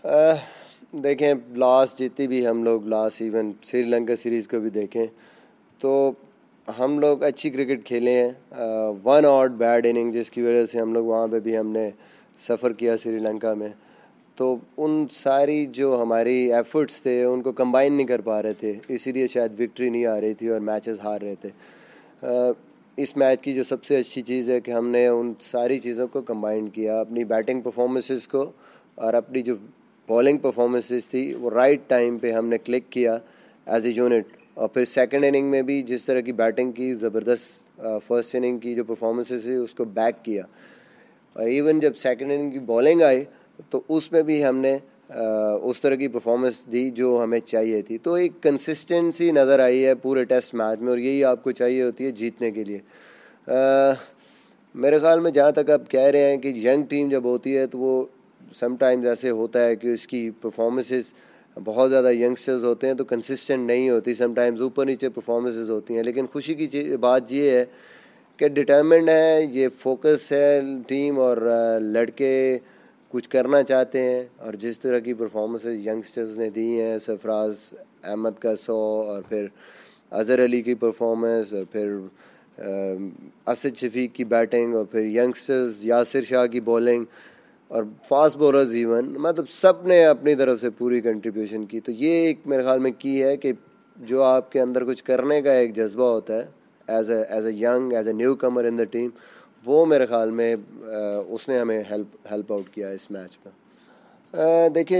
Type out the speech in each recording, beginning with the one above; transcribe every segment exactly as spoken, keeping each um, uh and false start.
अह, देखें, लास्ट जितनी भी हम लोग लास्ट इवन श्रीलंका सीरीज़ को भी देखें तो हम लोग अच्छी क्रिकेट खेले हैं। वन आउट बैड इनिंग जिसकी वजह से हम लोग वहाँ पे भी हमने सफ़र किया श्रीलंका में। तो उन सारी जो हमारी एफर्ट्स थे उनको कंबाइन नहीं कर पा रहे थे, इसीलिए शायद विक्ट्री नहीं आ रही थी और मैचेस हार रहे थे। अह, इस मैच की जो सबसे अच्छी चीज़ है कि हमने उन सारी चीज़ों को कंबाइन किया, अपनी बैटिंग परफॉर्मेंसेस को और अपनी जो बॉलिंग परफॉर्मेंसेस थी वो राइट टाइम पे हमने क्लिक किया एज ए यूनिट। और फिर सेकंड इनिंग में भी जिस तरह की बैटिंग की, ज़बरदस्त फर्स्ट इनिंग की जो परफॉर्मेंसेस थी उसको बैक किया। और इवन जब सेकंड इनिंग की बॉलिंग आई तो उसमें भी हमने आ, उस तरह की परफॉर्मेंस दी जो हमें चाहिए थी। तो एक कंसिस्टेंसी नज़र आई है पूरे टेस्ट मैच में और यही आपको चाहिए होती है जीतने के लिए। आ, मेरे ख़्याल में जहाँ तक आप कह रहे हैं कि यंग टीम जब होती है तो वो समटाइम्स ऐसे होता है कि उसकी परफॉर्मेंसेस, बहुत ज़्यादा यंगस्टर्स होते हैं तो कंसिस्टेंट नहीं होती, समटाइम्स ऊपर नीचे परफॉर्मेंसेस होती हैं। लेकिन खुशी की चीज़ बात ये है कि डिटर्मिन्ड है, ये फोकस है टीम और लड़के कुछ करना चाहते हैं। और जिस तरह की परफॉर्मेंसेस यंगस्टर्स ने दी हैं, सरफराज अहमद का सौ और फिर अज़हर अली की परफॉर्मेंस और फिर असद शफीक की बैटिंग और फिर यंगस्टर्स यासिर शाह की बॉलिंग और फास्ट बॉलर्स इवन, मतलब सब ने अपनी तरफ से पूरी कंट्रीब्यूशन की। तो ये एक मेरे ख्याल में की है कि जो आपके अंदर कुछ करने का एक जज्बा होता है as a as a young as a newcomer in the team, वो मेरे ख्याल में आ, उसने हमें हेल्प हेल्प आउट किया इस मैच में। देखिए,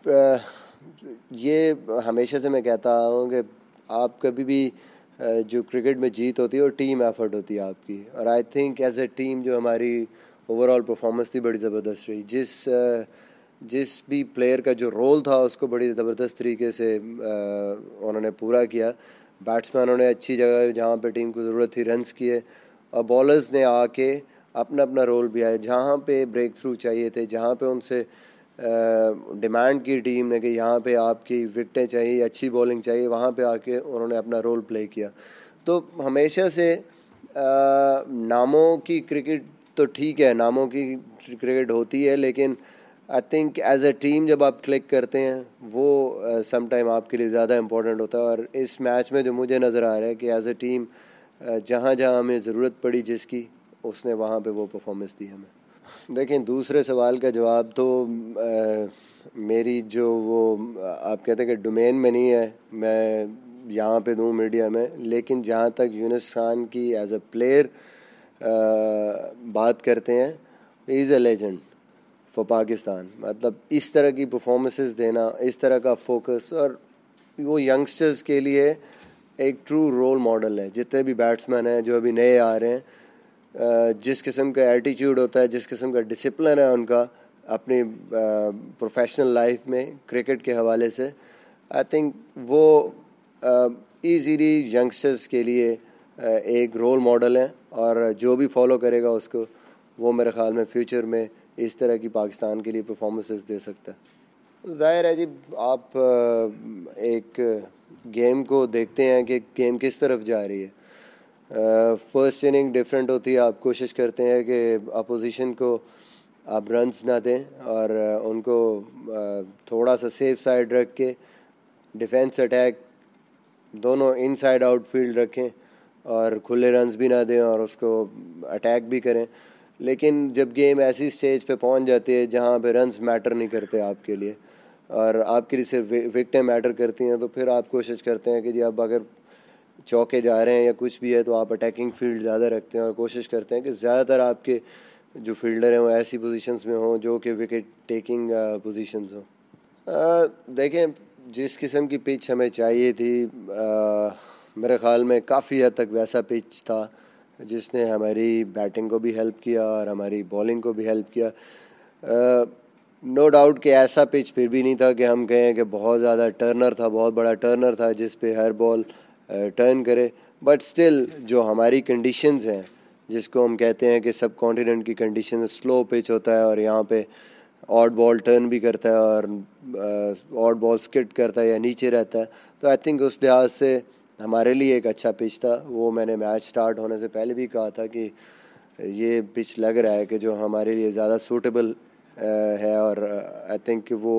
ये हमेशा से मैं कहता हूँ कि आप कभी भी आ, जो क्रिकेट में जीत होती है वो टीम एफर्ट होती है आपकी। और I think as a team जो हमारी ओवरऑल परफॉर्मेंस थी बड़ी ज़बरदस्त रही। जिस जिस भी प्लेयर का जो रोल था उसको बड़ी ज़बरदस्त तरीके से उन्होंने पूरा किया। बैट्समैनों ने अच्छी जगह जहाँ पे टीम को ज़रूरत थी रन्स किए और बॉलर्स ने आके अपना अपना रोल भी आया। जहाँ पे ब्रेक थ्रू चाहिए थे, जहाँ पे उनसे डिमांड की टीम ने कि यहाँ पे आपकी विकटें चाहिए, अच्छी बॉलिंग चाहिए, वहाँ पे आके उन्होंने अपना रोल प्ले किया। तो हमेशा से आ, नामों की क्रिकेट तो ठीक है, नामों की क्रिकेट होती है, लेकिन I think as a team जब आप क्लिक करते हैं वो सम टाइम आपके लिए ज़्यादा इम्पोर्टेंट होता है। और इस मैच में जो मुझे नज़र आ रहा है कि एज ए टीम जहाँ जहाँ हमें ज़रूरत पड़ी जिसकी, उसने वहाँ पे वो परफॉर्मेंस दी हमें। देखें, दूसरे सवाल का जवाब तो आ, मेरी जो वो आप कहते हैं कि डोमेन में नहीं है मैं यहाँ पे दूँ मीडिया में। लेकिन जहाँ तक यूनुस खान की एज ए प्लेयर बात करते हैं, he is a legend for Pakistan. मतलब इस तरह की परफॉर्मेंसेस देना, इस तरह का फोकस, और वो यंगस्टर्स के लिए एक ट्रू रोल मॉडल है। जितने भी बैट्समैन हैं जो अभी नए आ रहे हैं, जिस किस्म का एटीट्यूड होता है, जिस किस्म का डिसिप्लिन है उनका अपनी प्रोफेशनल लाइफ में क्रिकेट के हवाले से, आई थिंक वो ईजीली यंगस्टर्स के लिए एक रोल मॉडल है। और जो भी फॉलो करेगा उसको, वो मेरे ख़्याल में फ्यूचर में इस तरह की पाकिस्तान के लिए परफॉर्मेंसेस दे सकता है। ज़ाहिर है जी, आप एक गेम को देखते हैं कि गेम किस तरफ जा रही है। फर्स्ट इनिंग डिफरेंट होती है, आप कोशिश करते हैं कि अपोजिशन को आप रन्स ना दें और उनको थोड़ा सा सेफ साइड रख के डिफेंस अटैक दोनों इनसाइड आउटफील्ड रखें और खुले रन्स भी ना दें और उसको अटैक भी करें। लेकिन जब गेम ऐसी स्टेज पे पहुंच जाती है जहां पे रन्स मैटर नहीं करते आपके लिए और आपके लिए सिर्फ विकेटें मैटर करती हैं, तो फिर आप कोशिश करते हैं कि जी अब अगर चौके जा रहे हैं या कुछ भी है तो आप अटैकिंग फील्ड ज़्यादा रखते हैं और कोशिश करते हैं कि ज़्यादातर आपके जो फील्डर हैं वो ऐसी पोजीशंस में हों जो कि विकेट टेकिंग पोजीशंस हों। देखें, जिस किस्म की पिच हमें चाहिए थी, आ, मेरे ख़्याल में काफ़ी हद तक वैसा पिच था जिसने हमारी बैटिंग को भी हेल्प किया और हमारी बॉलिंग को भी हेल्प किया। नो डाउट कि ऐसा पिच फिर भी नहीं था कि हम कहें कि बहुत ज़्यादा टर्नर था, बहुत बड़ा टर्नर था जिस पे हर बॉल टर्न करे। बट स्टिल जो हमारी कंडीशंस हैं, जिसको हम कहते हैं कि सब कॉन्टिनेंट की कंडीशन, स्लो पिच होता है और यहाँ पे ऑड बॉल टर्न भी करता है और ऑड बॉल स्किट करता है या नीचे रहता है। तो आई थिंक उस लिहाज से हमारे लिए एक अच्छा पिच था। वो मैंने मैच स्टार्ट होने से पहले भी कहा था कि ये पिच लग रहा है कि जो हमारे लिए ज़्यादा सूटेबल है और आई थिंक वो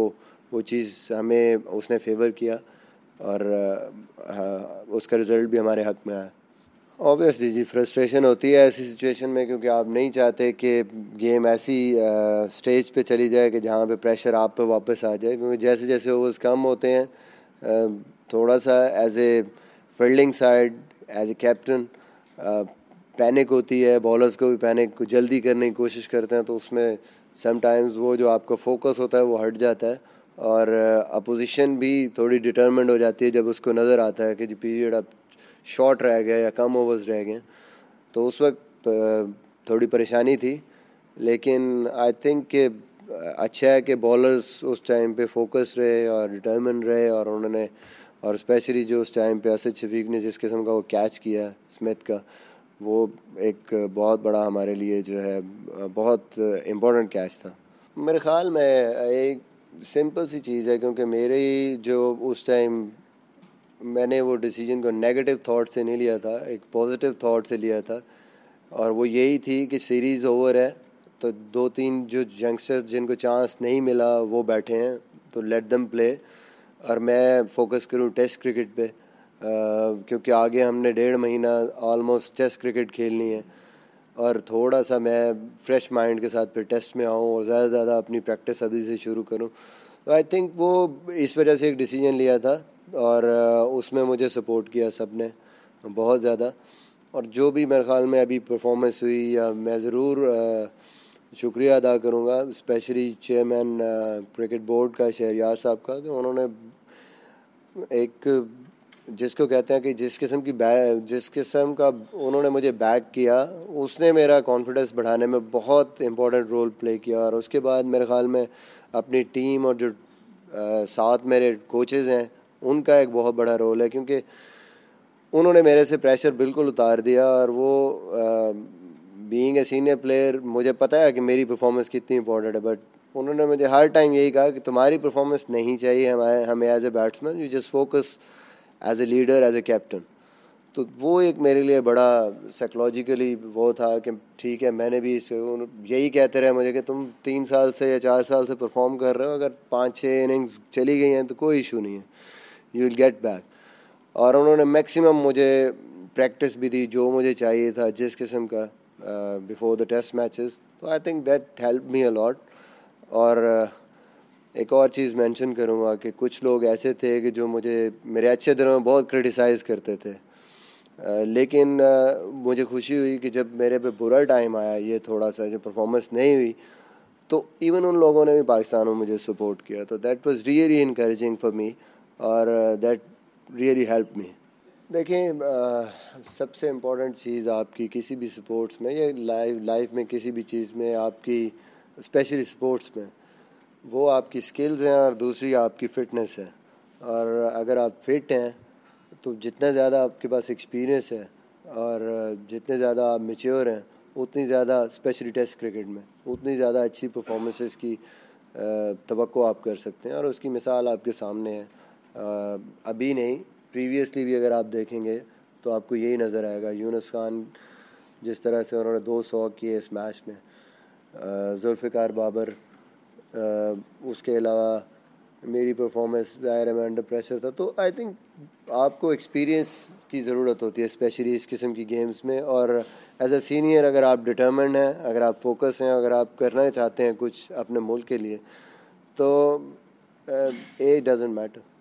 वो चीज़ हमें उसने फेवर किया और हाँ, उसका रिज़ल्ट भी हमारे हक़ में आया। ऑब्वियसली जी फ्रस्ट्रेशन होती है ऐसी सिचुएशन में, क्योंकि आप नहीं चाहते कि गेम ऐसी स्टेज पे चली जाए कि जहाँ पे प्रेशर आप पे वापस आ जाए, क्योंकि जैसे जैसे ओवर्स कम होते हैं आ, थोड़ा सा as a fielding side as a captain panic होती है, बॉलर्स को भी पैनिक को जल्दी करने की कोशिश करते हैं, तो उसमें समटाइम्स वो जो आपका फोकस होता है वो हट जाता है और अपोजिशन भी थोड़ी डिटर्मिन्ड हो जाती है जब उसको नज़र आता है कि जी पीरियड अब शॉर्ट रह गया या कम ओवर्स रह गए। तो उस वक्त थोड़ी परेशानी थी, लेकिन आई थिंक कि अच्छा है कि बॉलर्स उस टाइम पे फोकस रहे और डिटर्मिन रहे, और उन्होंने और स्पेशली जो उस टाइम पे असद शफीक ने जिस किस्म का वो कैच किया स्मिथ का, वो एक बहुत बड़ा हमारे लिए जो है बहुत इम्पोर्टेंट कैच था। मेरे ख़्याल में एक सिंपल सी चीज़ है, क्योंकि मेरे जो उस टाइम मैंने वो डिसीजन को नेगेटिव थॉट से नहीं लिया था, एक पॉजिटिव थॉट से लिया था, और वो यही थी कि सीरीज़ ओवर है तो दो तीन जो यंगस्टर जिनको चांस नहीं मिला वो बैठे हैं, तो लेट देम प्ले और मैं फोकस करूं टेस्ट क्रिकेट पे, आ, क्योंकि आगे हमने डेढ़ महीना ऑलमोस्ट टेस्ट क्रिकेट खेलनी है, और थोड़ा सा मैं फ्रेश माइंड के साथ फिर टेस्ट में आऊँ और ज़्यादा से ज़्यादा अपनी प्रैक्टिस अभी से शुरू करूँ। तो आई थिंक वो इस वजह से एक डिसीजन लिया था, और उसमें मुझे सपोर्ट किया सब ने बहुत ज़्यादा। और जो भी मेरे ख़्याल में अभी परफॉर्मेंस हुई, या मैं ज़रूर शुक्रिया अदा करूँगा स्पेशली चेयरमैन क्रिकेट बोर्ड का शहरयार साहब का, कि उन्होंने एक जिसको कहते हैं कि जिस किस्म की बैक जिस किस्म का उन्होंने मुझे बैक किया, उसने मेरा कॉन्फिडेंस बढ़ाने में बहुत इम्पोर्टेंट रोल प्ले किया। और उसके बाद मेरे ख़्याल में अपनी टीम और जो आ, साथ मेरे कोचेज़ हैं उनका एक बहुत बड़ा रोल है, क्योंकि उन्होंने मेरे से प्रेशर बिल्कुल उतार दिया। और वो बीइंग ए सीनियर प्लेयर मुझे पता है कि मेरी परफॉर्मेंस कितनी इंपॉर्टेंट है, बट उन्होंने मुझे हर टाइम यही कहा कि तुम्हारी परफॉर्मेंस नहीं चाहिए हमें हमें as a batsman, you just focus as a leader as a captain. तो वो एक मेरे लिए बड़ा साइकोलॉजिकली वो था कि ठीक है, मैंने भी यही कहते रहे मुझे कि तुम तीन साल से या चार साल से परफॉर्म कर रहे हो, अगर पाँच छः इनिंग्स चली गई हैं तो कोई इशू नहीं है, यू विल गेट बैक। और उन्होंने मैक्सिमम मुझे प्रैक्टिस भी दी जो मुझे चाहिए था जिस किस्म का बिफोर द टेस्ट मैचेस। तो I think that help me a lot. और uh, एक और चीज़ मेंशन करूँगा कि कुछ लोग ऐसे थे कि जो मुझे मेरे अच्छे दिनों में बहुत क्रिटिसाइज़ करते थे, uh, लेकिन uh, मुझे खुशी हुई कि जब मेरे पे बुरा टाइम आया, ये थोड़ा सा जो परफॉर्मेंस नहीं हुई, तो इवन उन लोगों ने भी पाकिस्तान में मुझे सपोर्ट किया। तो that was really encouraging for me, और दैट रियली हेल्प मी। देखें, सबसे इम्पोर्टेंट चीज़ आपकी किसी भी स्पोर्ट्स में या लाइफ लाइफ में किसी भी चीज़ में आपकी, स्पेशली स्पोर्ट्स में, वो आपकी स्किल्स हैं और दूसरी आपकी फ़िटनेस है। और अगर आप फिट हैं तो जितना ज़्यादा आपके पास एक्सपीरियंस है और जितने ज़्यादा आप मैच्योर हैं, उतनी ज़्यादा स्पेशली टेस्ट क्रिकेट में उतनी ज़्यादा अच्छी परफॉर्मेंसेस की तवक्को आप कर सकते हैं। और उसकी मिसाल आपके सामने है, अभी नहीं प्रीवियसली भी अगर आप देखेंगे तो आपको यही नज़र आएगा। यूनुस खान जिस तरह से उन्होंने दो सौ किए इस मैच में, जुल्फ़िकार बाबर, उसके अलावा मेरी परफॉर्मेंस ज़ाहिर है मैं अंडर प्रेशर था। तो आई थिंक आपको एक्सपीरियंस की ज़रूरत होती है स्पेशली इस किस्म की गेम्स में। और एज अ सीनियर अगर आप डिटर्मिन्ड हैं, अगर आप फोकस हैं, अगर आप करना चाहते हैं कुछ अपने मुल्क के लिए, तो एज डजेंट मैटर।